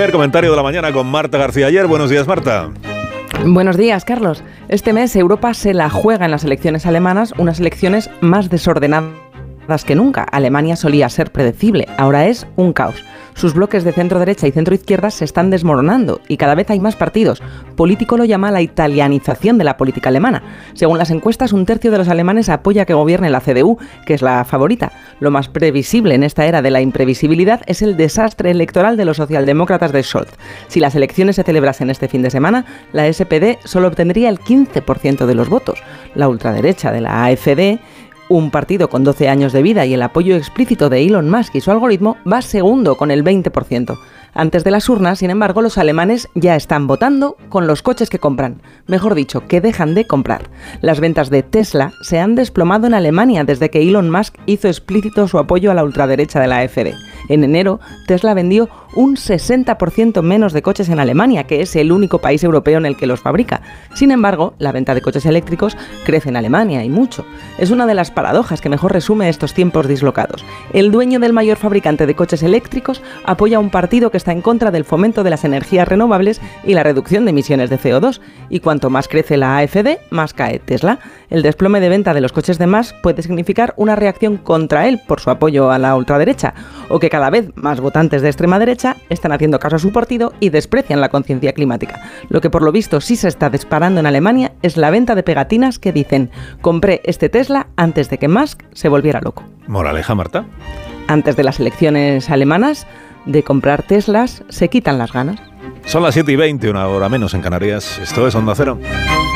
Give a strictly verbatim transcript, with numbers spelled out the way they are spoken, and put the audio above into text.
Primer comentario de la mañana con Marta García Ayer. Buenos días, Marta. Buenos días, Carlos. Este mes Europa se la juega en las elecciones alemanas, unas elecciones más desordenadas que nunca. Alemania solía ser predecible, ahora es un caos. Sus bloques de centro-derecha y centro-izquierda se están desmoronando y cada vez hay más partidos. Político lo llama la italianización de la política alemana. Según las encuestas, un tercio de los alemanes apoya que gobierne la C D U, que es la favorita. Lo más previsible en esta era de la imprevisibilidad es el desastre electoral de los socialdemócratas de Scholz. Si las elecciones se celebrasen este fin de semana, la S P D solo obtendría el quince por ciento de los votos. La ultraderecha de la A F D, un partido con doce años de vida y el apoyo explícito de Elon Musk y su algoritmo, va segundo con el veinte por ciento. Antes de las urnas, sin embargo, los alemanes ya están votando con los coches que compran. Mejor dicho, que dejan de comprar. Las ventas de Tesla se han desplomado en Alemania desde que Elon Musk hizo explícito su apoyo a la ultraderecha de la A F D. En enero, Tesla vendió un sesenta por ciento menos de coches en Alemania, que es el único país europeo en el que los fabrica. Sin embargo, la venta de coches eléctricos crece en Alemania y mucho. Es una de las paradojas que mejor resume estos tiempos dislocados. El dueño del mayor fabricante de coches eléctricos apoya a un partido que está en contra del fomento de las energías renovables y la reducción de emisiones de C O dos. Y cuanto más crece la A F D, más cae Tesla. El desplome de venta de los coches de Musk puede significar una reacción contra él por su apoyo a la ultraderecha, o que cada vez más votantes de extrema derecha están haciendo caso a su partido y desprecian la conciencia climática. Lo que por lo visto sí se está disparando en Alemania es la venta de pegatinas que dicen: compré este Tesla antes de que Musk se volviera loco. Moraleja, Marta. Antes de las elecciones alemanas, de comprar Teslas se quitan las ganas. Son las siete y veinte, una hora menos en Canarias. Esto es Onda Cero.